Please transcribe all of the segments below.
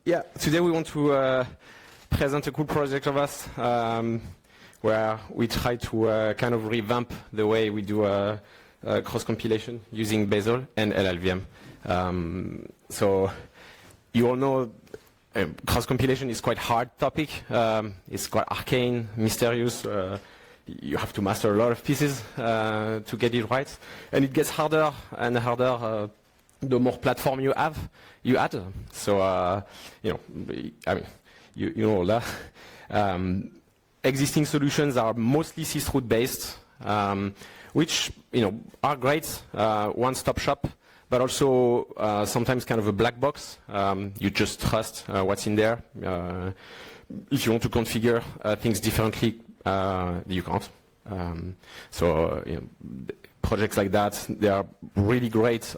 Yeah, today we want to present a cool project of us where we try to kind of revamp the way we do cross-compilation using Bazel and LLVM. So you all know cross-compilation is quite hard topic. It's quite arcane, mysterious. You have to master a lot of pieces to get it right. And it gets harder and harder the more platform you add. So, you know all that. Existing solutions are mostly sysroot based, which are great, one-stop shop, but also sometimes kind of a black box. You just trust what's in there. If you want to configure things differently, you can't. So projects like that, they are really great,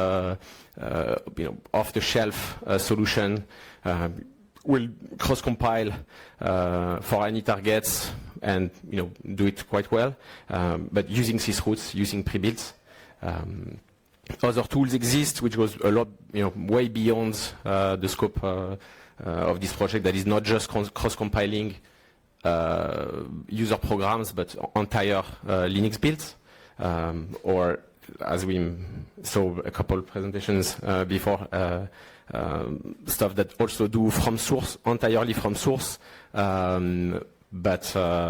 off-the-shelf solution. Will cross-compile for any targets and do it quite well, but using sysroots, using pre-builts. Other tools exist, which goes a lot, way beyond the scope of this project. That is not just cross-compiling user programs, but entire Linux builds, or as we saw a couple of presentations before, stuff that also do from source, entirely from source, but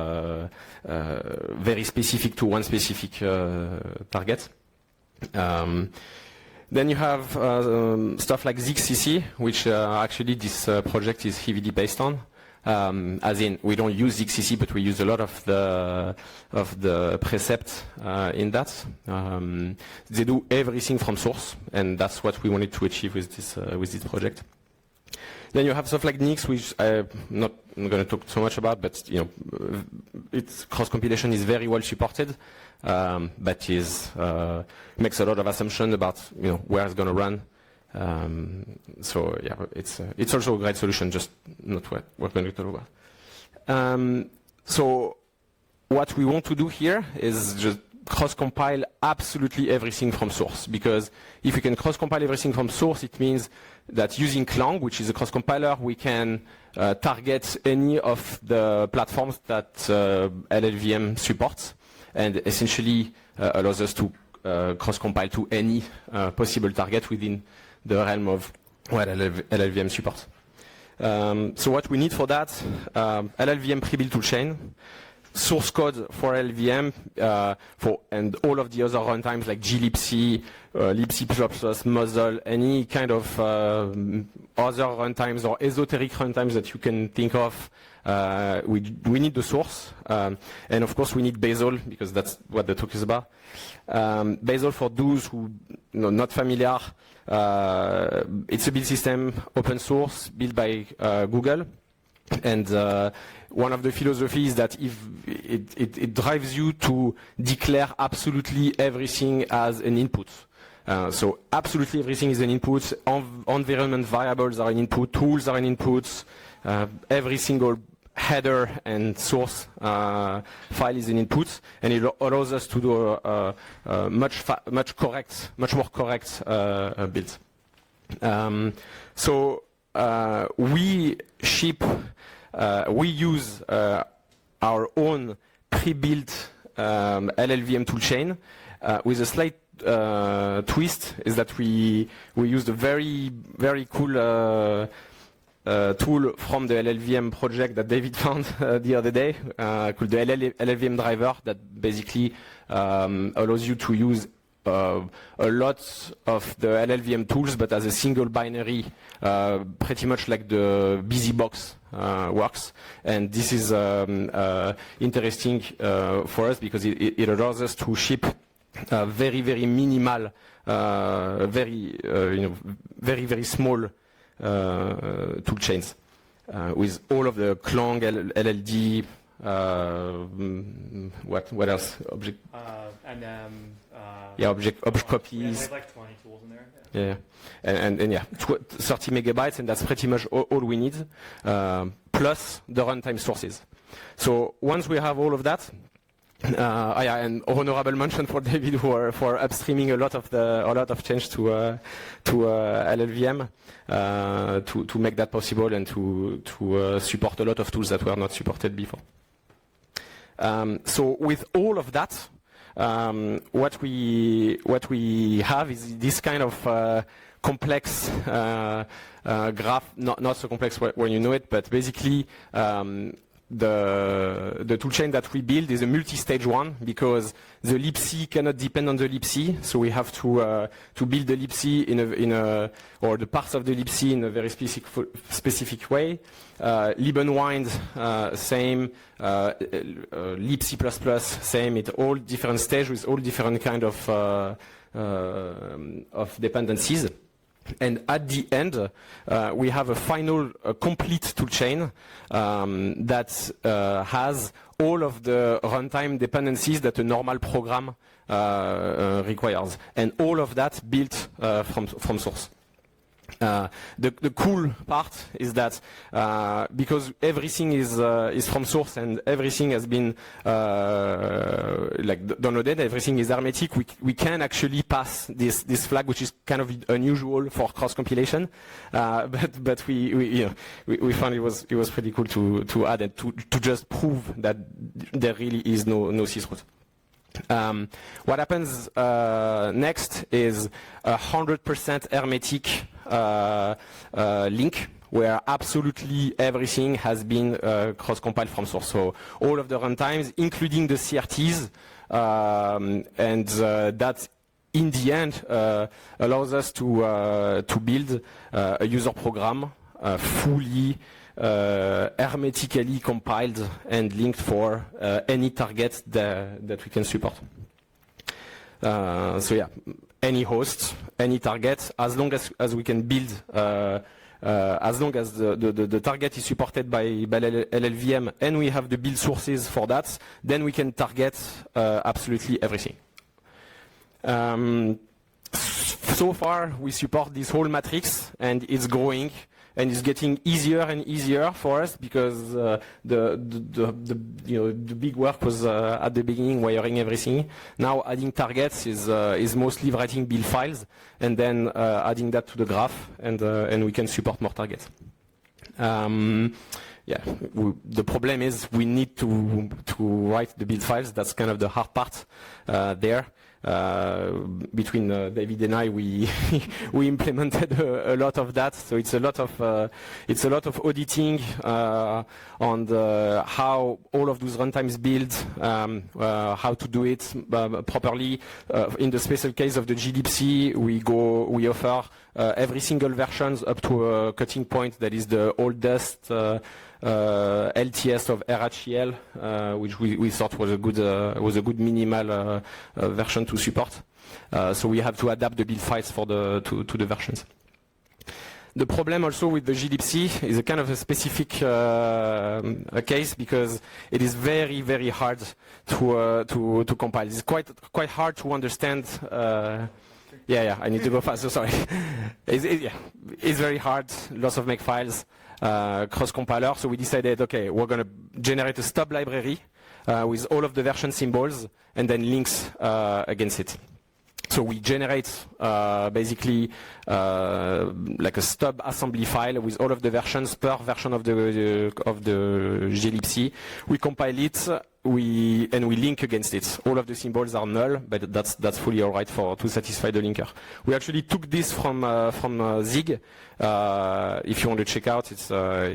very specific to one specific target. Then you have stuff like ZXCC, which actually this project is heavily based on. As in, we don't use ZXCC, but we use a lot of the precepts in that. They do everything from source, and that's what we wanted to achieve with this project. Then you have stuff like Nix, which I'm not going to talk so much about, but its cross-compilation is very well supported, but makes a lot of assumption about where it's going to run. So yeah, it's also a great solution, just not what we're going to talk about. So what we want to do here is just cross-compile absolutely everything from source, because if we can cross-compile everything from source, it means that using Clang, which is a cross-compiler, we can target any of the platforms that LLVM supports, and essentially allows us to cross-compile to any possible target within the realm of what LLVM supports. So what we need for that, LLVM pre-built toolchain, source code for LLVM, and all of the other runtimes like glibc, libc++, Mosel, any kind of other runtimes or esoteric runtimes that you can think of. We need the source, and of course we need Bazel, because that's what the talk is about. Bazel, for those who not familiar, it's a build system, open source, built by Google, and one of the philosophies is that if it drives you to declare absolutely everything as an input. So absolutely everything is an input. Environment variables are an input. Tools are an input. Every single header and source file is an input, and it allows us to do a much more correct build. So we use our own pre-built LLVM toolchain with a slight twist, is that we used a very cool tool from the LLVM project that David found the other day, called the LLVM driver, that basically allows you to use a lot of the LLVM tools, but as a single binary, pretty much like the BusyBox works. And this is interesting for us, because it allows us to ship very minimal, very small tool chains with all of the Clang, LLD, what else? Object. Object copies. We have like 20 tools in there. Yeah, and yeah, 30 megabytes, and that's pretty much all we need, plus the runtime sources. So once we have all of that, Yeah, and honorable mention for David for upstreaming a lot of change to LLVM to make that possible and to support a lot of tools that were not supported before. So with all of that, what we have is this kind of complex graph, not so complex when you know it, but basically the toolchain that we build is a multi-stage one because the libc cannot depend on the libc, so we have to build the libc or the parts of the libc in a very specific way. Liebenwind, same. libc++, same. It's all different stages with all different kind of dependencies. And at the end, we have a final complete toolchain that has all of the runtime dependencies that a normal program requires, and all of that built from source. The cool part is that because everything is from source and everything has been downloaded, everything is hermetic, we can actually pass this flag, which is kind of unusual for cross compilation, but we found it was pretty cool to add and to just prove that there really is no C-root. What happens next is 100% hermetic link where absolutely everything has been cross-compiled from source. So all of the runtimes, including the CRTs, and that in the end allows us to build a user program fully hermetically compiled and linked for any target that we can support. So yeah, any host, any target, as long as we can build, as long as the target is supported by LLVM and we have the build sources for that, then we can target absolutely everything. So far, we support this whole matrix, and it's growing. And it's getting easier and easier for us because the big work was at the beginning, wiring everything. Now adding targets is mostly writing build files and then adding that to the graph, and we can support more targets. The problem is we need to write the build files. That's kind of the hard part there. Between David and I, we implemented a lot of that. So it's a lot of auditing on how all of those runtimes build, how to do it properly. In the special case of the glibc, we offer every single versions up to a cutting point that is the oldest LTS of RHEL, which we thought was a good minimal version to support. So we have to adapt the build files to the versions. The problem also with the glibc is a kind of a specific case because it is very, very hard to compile. It's quite hard to understand. I need to go fast. So sorry. It's very hard. Lots of make files. Cross-compiler, so we decided, okay, we're going to generate a stub library with all of the version symbols and then links against it. So we generate basically like a stub assembly file with all of the versions per version of the glibc. We compile it, we link against it. All of the symbols are null, but that's fully alright to satisfy the linker. We actually took this from Zig. If you want to check out, it's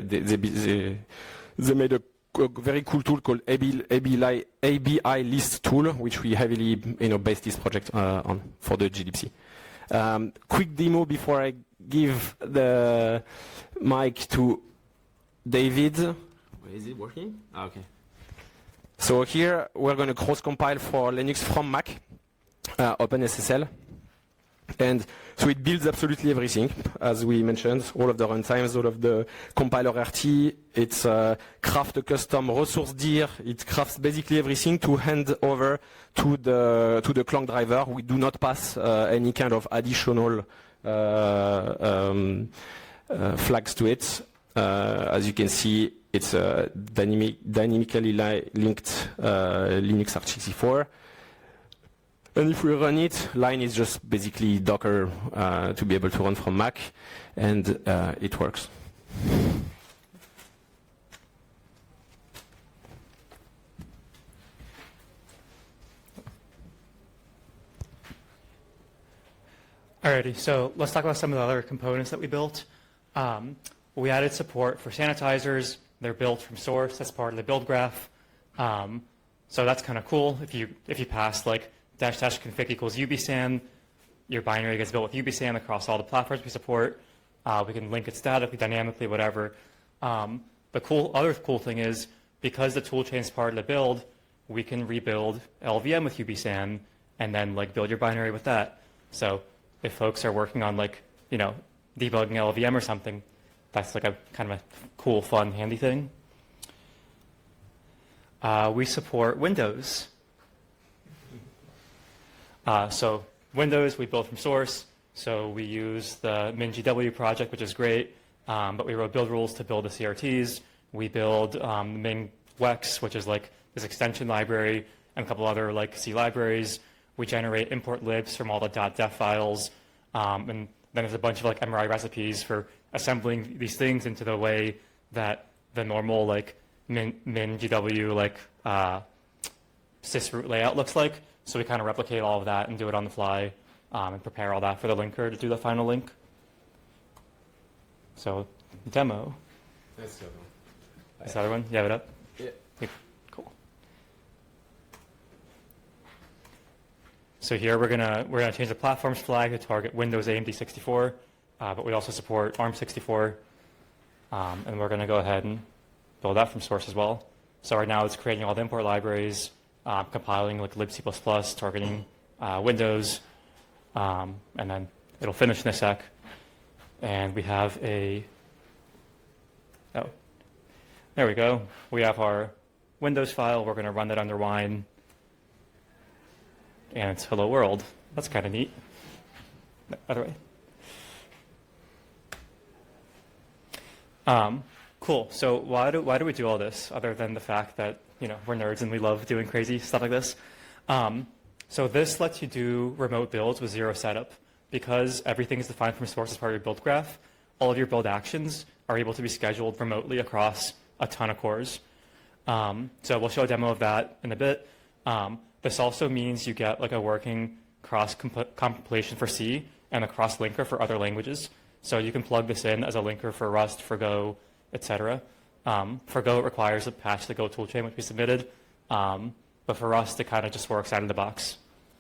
they made a very cool tool called ABI list tool, which we heavily based this project on for the glibc. Quick demo before I give the mic to David. Is it working? Okay. So here we're going to cross-compile for Linux from Mac, OpenSSL. And so it builds absolutely everything, as we mentioned, all of the runtimes, all of the compiler RT. It's craft a custom resource dir. It crafts basically everything to hand over to the Clang driver. We do not pass any kind of additional flags to it. As you can see, it's a dynamically linked Linux Arch64. And if we run it, line is just basically Docker to be able to run from Mac, and it works. Alrighty, so let's talk about some of the other components that we built. We added support for sanitizers. They're built from source. That's part of the build graph. So that's kind of cool. If you pass like --config equals ubsan, your binary gets built with ubsan across all the platforms we support. We can link it statically, dynamically, whatever. The other cool thing is because the toolchain is part of the build, we can rebuild LVM with ubsan and then like build your binary with that. So if folks are working on like, debugging LVM or something, that's like a kind of a cool, fun, handy thing. We support Windows. So Windows, we build from source. So we use the MinGW project, which is great. But we wrote build rules to build the CRTs. We build MinWex, which is like this extension library, and a couple other like C libraries. We generate import libs from all the .def files, and then there's a bunch of like MRI recipes for assembling these things into the way that the normal like MinGW like sysroot layout looks like. So we kind of replicate all of that and do it on the fly, and prepare all that for the linker to do the final link. So demo. That's the other one. Is the other one? You have it up? Yeah. Cool. So here we're gonna change the platforms flag to target Windows AMD 64, but we also support ARM64, and we're gonna go ahead and build that from source as well. So right now it's creating all the import libraries, compiling like libc++, targeting Windows, and then it'll finish in a sec. And we have there we go. We have our Windows file. We're going to run that under wine. And it's hello world. That's kind of neat. Other way. Cool. So why do we do all this other than the fact that we're nerds and we love doing crazy stuff like this? So this lets you do remote builds with zero setup. Because everything is defined from source as part of your build graph, all of your build actions are able to be scheduled remotely across a ton of cores. So we'll show a demo of that in a bit. This also means you get like a working cross-compilation for C and a cross-linker for other languages. So you can plug this in as a linker for Rust, for Go, etc. For Go, it requires a patch to the Go toolchain, which we submitted. But for Rust, it kind of just works out of the box.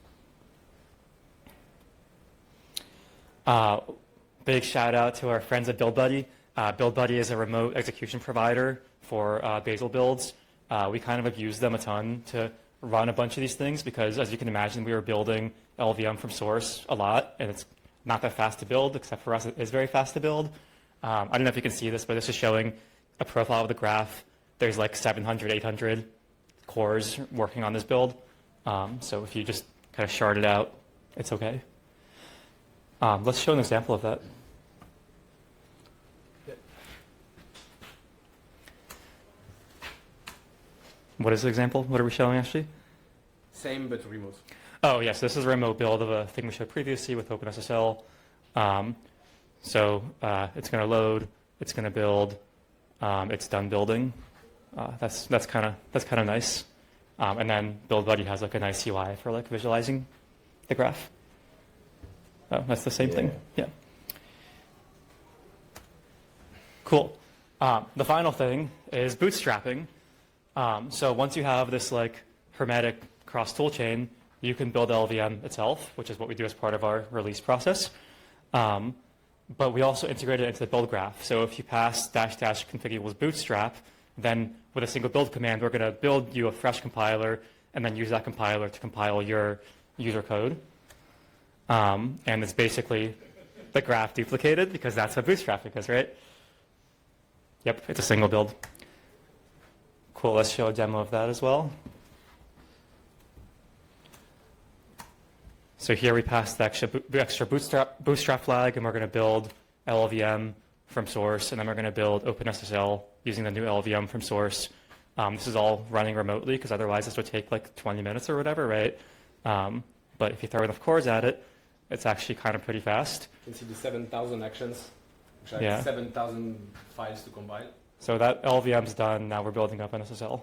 Big shout out to our friends at BuildBuddy. BuildBuddy is a remote execution provider for Bazel builds. We kind of abused them a ton to run a bunch of these things because, as you can imagine, we were building LVM from source a lot, and it's not that fast to build, except for us, it is very fast to build. I don't know if you can see this, but this is showing a profile of the graph. There's like 700, 800 cores working on this build. So if you just kind of shard it out, it's okay. Let's show an example of that. What is the example? What are we showing, actually? Same, but remote. Oh, yes. This is a remote build of a thing we showed previously with OpenSSL. So it's going to load. It's going to build. It's done building. That's kind of nice. And then BuildBuddy has like a nice UI for like visualizing the graph. Oh, that's the same thing. Yeah. Cool. The final thing is bootstrapping. So once you have this like hermetic cross toolchain, you can build LVM itself, which is what we do as part of our release process. But we also integrate it into the build graph. So if you pass --config equals bootstrap, then with a single build command, we're going to build you a fresh compiler and then use that compiler to compile your user code. And it's basically the graph duplicated because that's what bootstrapping is, right? Yep, it's a single build. Cool, let's show a demo of that as well. So here we pass the extra bootstrap flag, and we're going to build LLVM from source, and then we're going to build OpenSSL using the new LLVM from source. This is all running remotely because otherwise this would take like 20 minutes or whatever, right? But if you throw enough cores at it, it's actually kind of pretty fast. You can see the 7,000 actions, which are Yeah. 7,000 files to compile. So that LLVM's done. Now we're building up an SSL.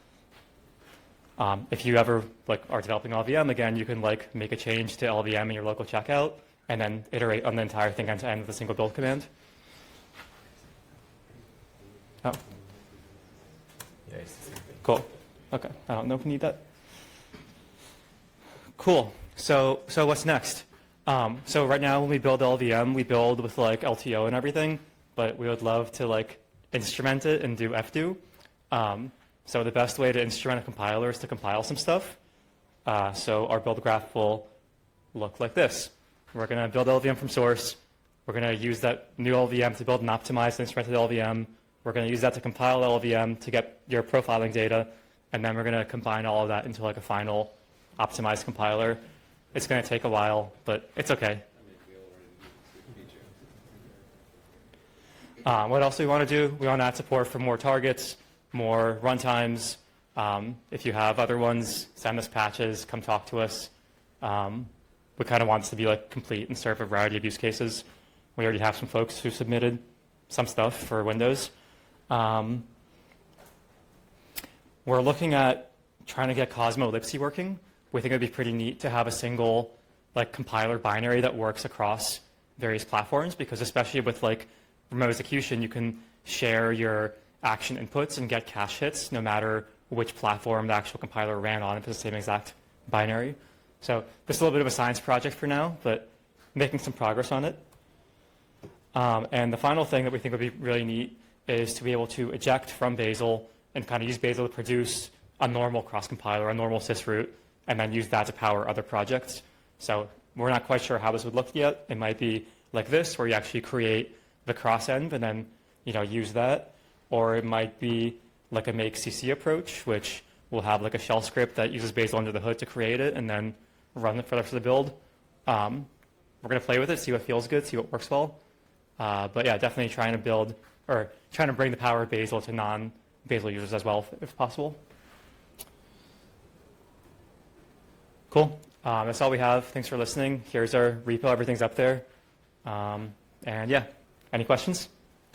If you ever like are developing LLVM again, you can like make a change to LLVM in your local checkout and then iterate on the entire thing end to end with a single build command. Oh, Yeah, it's the same thing. cool. Okay, I don't know if we need that. Cool. So what's next? So right now when we build LLVM, we build with like LTO and everything, but we would love to like instrument it and do fdo. So the best way to instrument a compiler is to compile some stuff. So our build graph will look like this. We're going to build LLVM from source. We're going to use that new LLVM to build an optimized instrumented LLVM. We're going to use that to compile LLVM to get your profiling data. And then we're going to combine all of that into like a final optimized compiler. It's going to take a while, but it's okay. What else do we want to do? We want to add support for more targets, more runtimes. If you have other ones, send us patches, come talk to us. We kind of want this to be like complete and serve a variety of use cases. We already have some folks who submitted some stuff for Windows. We're looking at trying to get Cosmo Lipsy working. We think it would be pretty neat to have a single like compiler binary that works across various platforms, because especially with like remote execution, you can share your action inputs and get cache hits no matter which platform the actual compiler ran on if it's the same exact binary. So this is a little bit of a science project for now, but making some progress on it. And the final thing that we think would be really neat is to be able to eject from Bazel and kind of use Bazel to produce a normal cross-compiler, a normal sysroot, and then use that to power other projects. So we're not quite sure how this would look yet. It might be like this, where you actually create the cross-end and then use that. Or it might be like a make CC approach, which will have like a shell script that uses Bazel under the hood to create it and then run it for the rest of the build. We're going to play with it, see what feels good, see what works well. But yeah, definitely trying to build or trying to bring the power of Bazel to non-Bazel users as well, if possible. Cool. That's all we have. Thanks for listening. Here's our repo. Everything's up there. And yeah, any questions?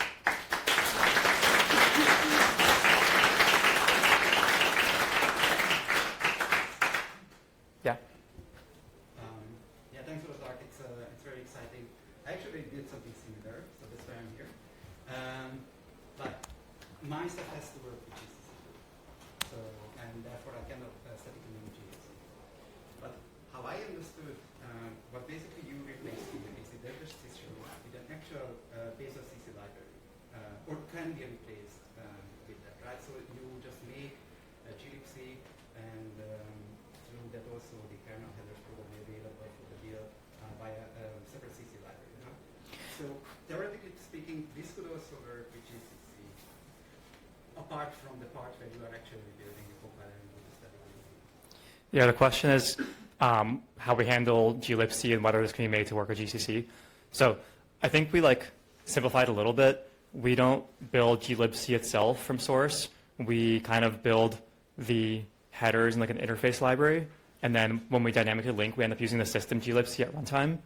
Yeah. Yeah, thanks for the talk. It's very exciting. I actually did something similar, so that's why I'm here. But my stuff has to work with GCC. So, and therefore I cannot set it in Node.js. But how I understood, what basically you replace here is the Docker system with an actual Bazel CC library, or can be replaced with that, right? So you just make a glibc and through that also the kernel headers will be available for the build via a separate CC library. You know? So theoretically speaking, this could also work with GCC, apart from the part where you are actually building the compiler and all this stuff. Yeah, the question is how we handle glibc and whether this can be made to work with GCC. So I think we simplified a little bit. We don't build glibc itself from source. We kind of build the headers in an interface library, and then when we dynamically link, we end up using the system glibc at runtime.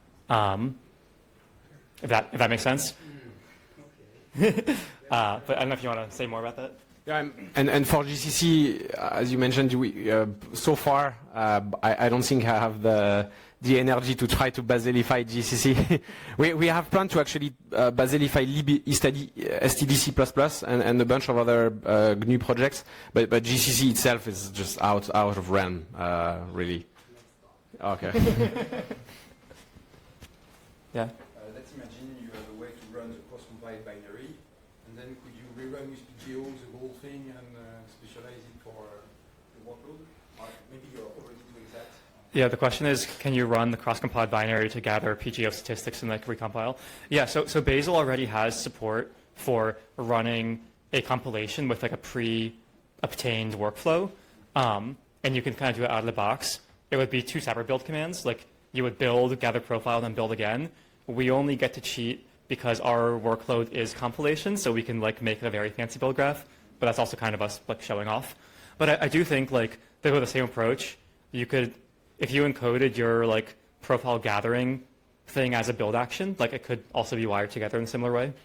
If that makes sense. Okay. But I don't know if you want to say more about that. Yeah, and for GCC, as you mentioned, so far, I don't think I have the energy to try to Bazelify GCC. we have planned to actually Bazelify lib std++ and a bunch of other GNU projects, but GCC itself is just out of realm, really. Okay. Yeah. Let's imagine you have a way to run the cross-compiled binary, and then could you rerun with PGO the whole thing and specialize it for the workload? Or maybe you're already doing that. Yeah, the question is, can you run the cross-compiled binary to gather PGO statistics and recompile? Yeah, so Bazel already has support for running a compilation with a pre-obtained workflow, and you can kind of do it out of the box. It would be two separate build commands. You would build, gather profile, then build again. We only get to cheat because our workload is compilation, so we can like make a very fancy build graph, but that's also kind of us like showing off. But I do think like they go the same approach. You could, if you encoded your like profile gathering thing as a build action, like it could also be wired together in a similar way.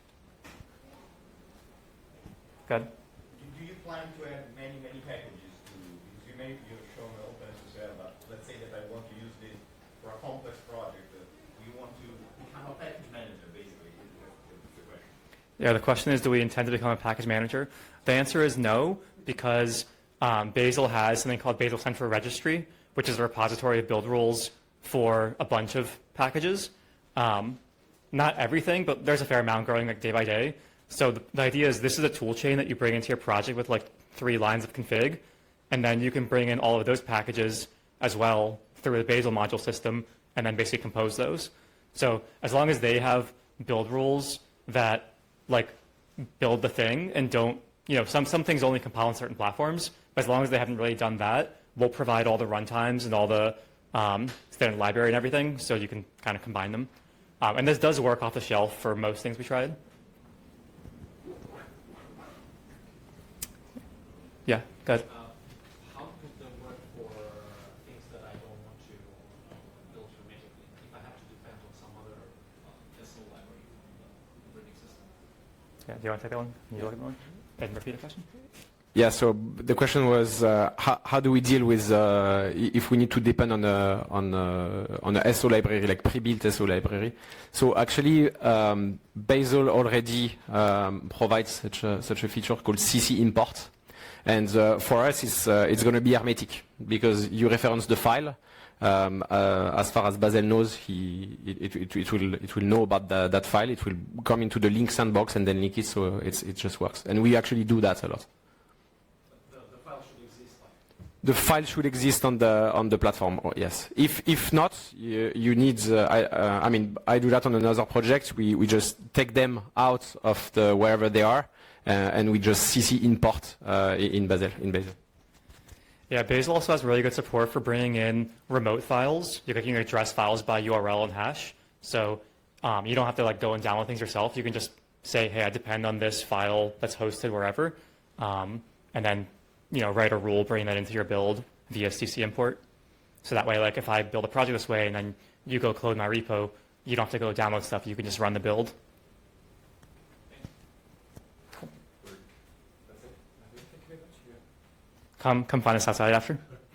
Good. Do you plan to add many packages to, because you've shown OpenSSL, but let's say that I want to use this for a complex project. You want to become a package manager, basically, is the question. Yeah, the question is, do we intend to become a package manager? The answer is no, because Bazel has something called Bazel Central Registry, which is a repository of build rules for a bunch of packages. Not everything, but there's a fair amount growing like day by day. So the idea is this is a tool chain that you bring into your project with like 3 lines of config, and then you can bring in all of those packages as well through the Bazel module system, and then basically compose those. So as long as they have build rules that like build the thing and don't, some things only compile on certain platforms, but as long as they haven't really done that, we'll provide all the runtimes and all the standard library and everything, so you can kind of combine them. And this does work off the shelf for most things we tried. Yeah, go ahead. How could that work for things that I don't want to build hermetically? If I have to depend on some other SSL library from the operating system? Yeah, do you want to take that one? Can you look at that one? And repeat the question? Yeah, so the question was how do we deal with if we need to depend on a SO library, like pre-built SO library. So actually, Bazel already provides such a feature called CC import. And for us, it's going to be hermetic because you reference the file. As far as Bazel knows, it will know about that file. It will come into the link sandbox and then link it, so it just works. And we actually do that a lot. The file should exist. The file should exist on the platform. Oh, yes. If not, you need. I do that on another project. We just take them out of wherever they are. And we just CC import in Bazel. Yeah, Bazel also has really good support for bringing in remote files. You can address files by URL and hash. So you don't have to like go and download things yourself. You can just say, hey, I depend on this file that's hosted wherever, and then write a rule, bring that into your build via CC import. So that way, like if I build a project this way and then you go clone my repo, you don't have to go download stuff. You can just run the build. Come find us outside after.